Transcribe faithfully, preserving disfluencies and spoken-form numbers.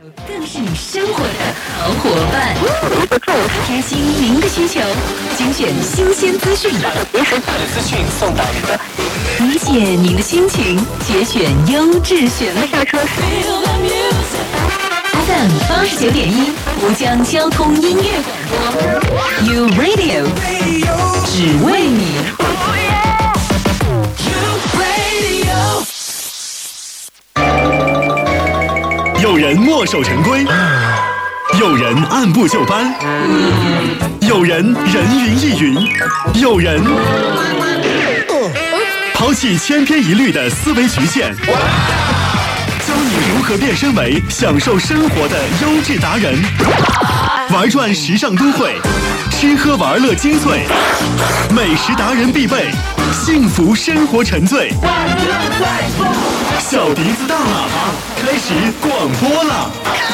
更是你生活的好伙伴。开心您的需求，精选新鲜资讯， 别时大的资讯送达您的， 理解您的心情，节选优质旋律。 下车时 F M 八十九点一，吴江交通音乐广播 ，You Radio， 只为你。 有人墨守成规，有人按部就班，有人人云亦云，有人抛弃千篇一律的思维局限，教你如何变身为享受生活的优质达人，玩转时尚都会，吃喝玩乐精粹，美食达人必备，幸福生活沉醉。小笛子大喇叭开始广播了。